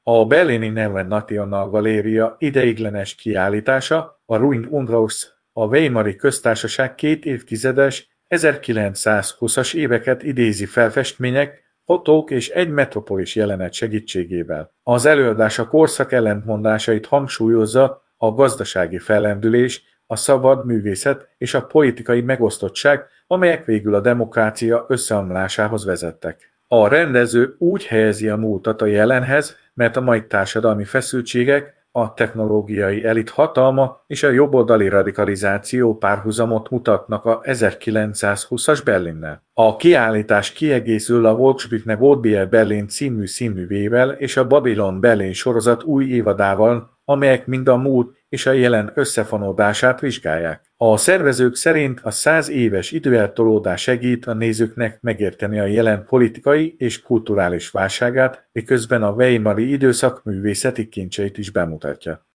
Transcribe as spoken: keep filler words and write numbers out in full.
A berlini Neue National Galéria ideiglenes kiállítása, a Ruin Unhaus, a Weimari Köztársaság két évtizedes, ezerkilencszázhúszas éveket idézi felfestmények, fotók és egy metropolis jelenet segítségével. Az előadás a korszak ellentmondásait hangsúlyozza, a gazdasági fellendülés, a szabad művészet és a politikai megosztottság, amelyek végül a demokrácia összeomlásához vezettek. A rendező úgy helyezi a múltat a jelenhez, mert a mai társadalmi feszültségek, a technológiai elit hatalma és a jobboldali radikalizáció párhuzamot mutatnak a ezerkilencszázhúszas Berlinnel. A kiállítás kiegészül a Volksbühne Goldbier Berlin című színművével és a Babylon Berlin sorozat új évadával, amelyek mind a múlt és a jelen összefonódását vizsgálják. A szervezők szerint a száz éves időeltolódás segít a nézőknek megérteni a jelen politikai és kulturális válságát, miközben a weimari időszak művészeti kincseit is bemutatja.